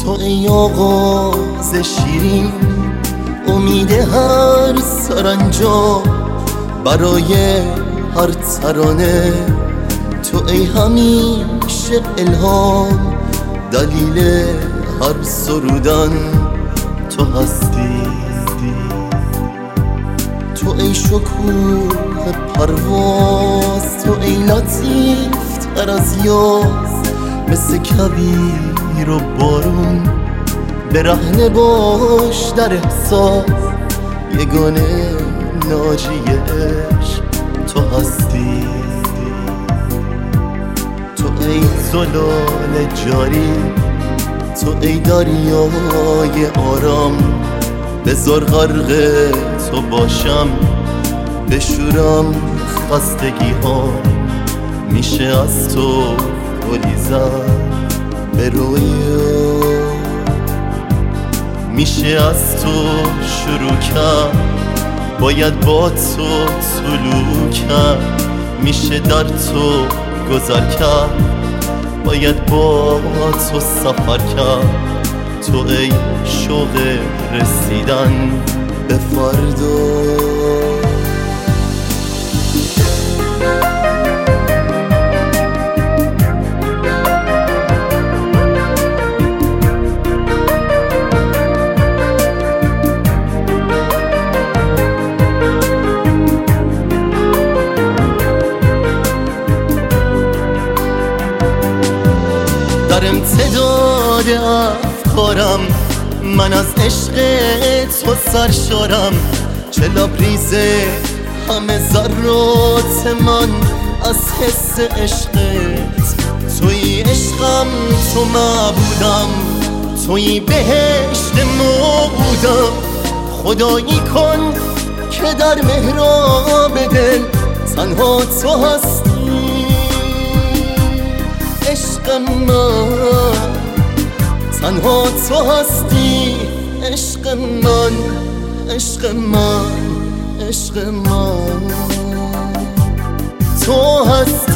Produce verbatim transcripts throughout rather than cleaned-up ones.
تو ای آغاز شیرین، امید هر سرانجام، برای هر ترانه تو ای همیشه الهام، دلیل هر سرودن تو هستی. تو ای شکوه پرواز، تو ای لطیف تر از یاز، مثل کویر و بارون برهنه باش در احساس، یگانه ناجی عشق تو هستی. تو ای زلال جاری، تو ای دریای آرام، بذار غرق تو باشم، بشورم خستگی ها، میشه از تو گلی زد به رویا، میشه از تو شروع کرد، باید با تو طلوع کرد، میشه در تو گذر کرد، باید با تو سفر کرد. تو ای شوق رسیدن به فردا. در امتداد افکارم من از عشق تو سرشارم، چه لبریزه همه ذرات من از حس عشقت. توی عشقم، تو معبودم، توی بهشت موعودم، خدایی کن که در محراب دل تنها تو هستی. عشق من تنها تو هستی، عشق من، عشق من، عشق من تو هستی.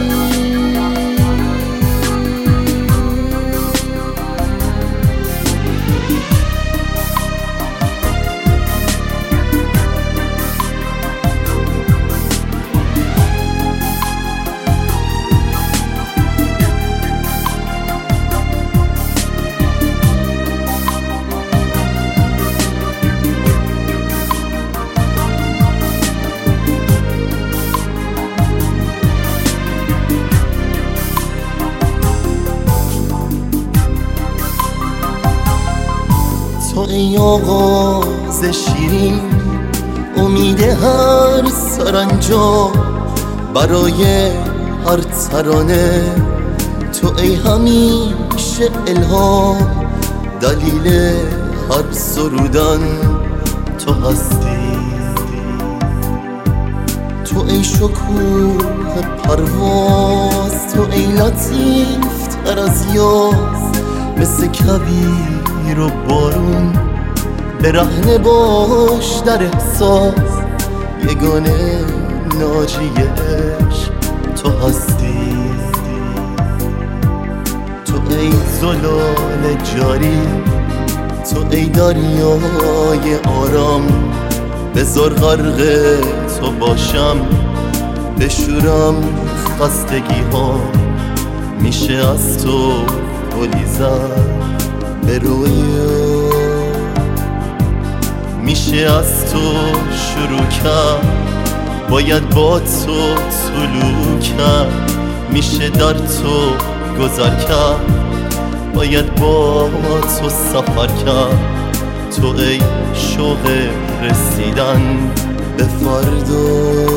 تو ای آغاز شیرین، امید هر سرانجام، برای هر ترانه تو ای همیشه الهام، دلیل هر سرودن تو هستی. تو ای شکوه پرواز، تو ای لطیف تر از یاز، مثل کویر و بارون برهنه باش در احساس، یگانه ناجی عشق تو هستی. تو ای زلال جاری، تو ای دریای آرام، بذار غرق تو باشم، بشورم خستگی ها، میشه از تو گلی زد به رویا، میشه از تو شروع کرد، باید با تو طلوع کرد، میشه در تو گذر کرد، باید با تو سفر کرد. تو ای شوق رسیدن به فردا.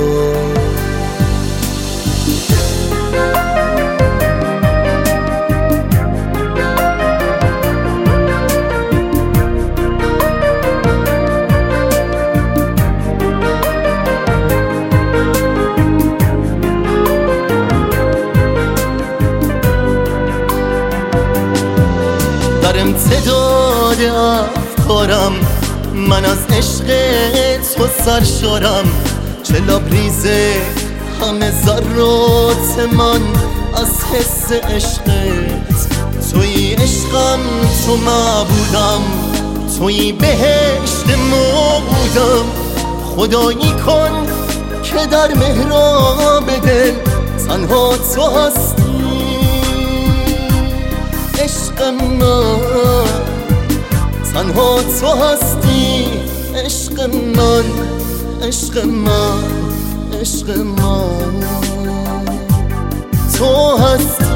در امتداد افکارم من از عشق تو سرشارم، چه لبریزه همه ذرات من از حس عشقت. توی عشقم، تو معبودم، توی بهشت موعودم. خدایی کن که در محراب دل تنها تو هستی. عشق من تنها تو هستی. عشق من، عشق من، عشق من تو هستی.